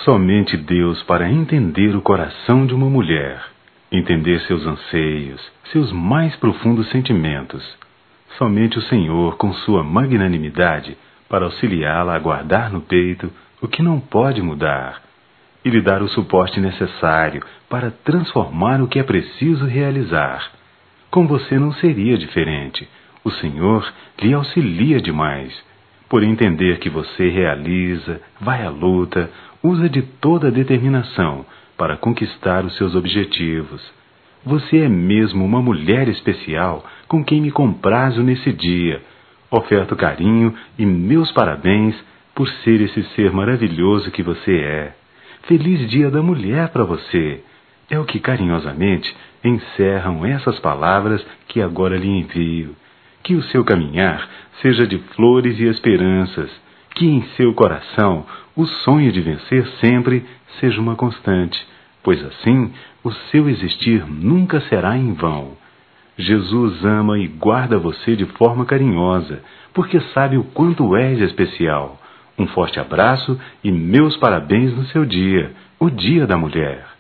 Somente Deus para entender o coração de uma mulher, entender seus anseios, seus mais profundos sentimentos. Somente o Senhor, com sua magnanimidade, para auxiliá-la a guardar no peito o que não pode mudar e lhe dar o suporte necessário para transformar o que é preciso realizar. Com você não seria diferente. O Senhor lhe auxilia demais, por entender que você realiza, vai à luta, usa de toda a determinação para conquistar os seus objetivos. Você é mesmo uma mulher especial com quem me comprazo nesse dia. Oferto carinho e meus parabéns por ser esse ser maravilhoso que você é. Feliz Dia da Mulher para você! É o que carinhosamente encerram essas palavras que agora lhe envio. Que o seu caminhar seja de flores e esperanças, que em seu coração o sonho de vencer sempre seja uma constante, pois assim o seu existir nunca será em vão. Jesus ama e guarda você de forma carinhosa, porque sabe o quanto és especial. Um forte abraço e meus parabéns no seu dia, o Dia da Mulher.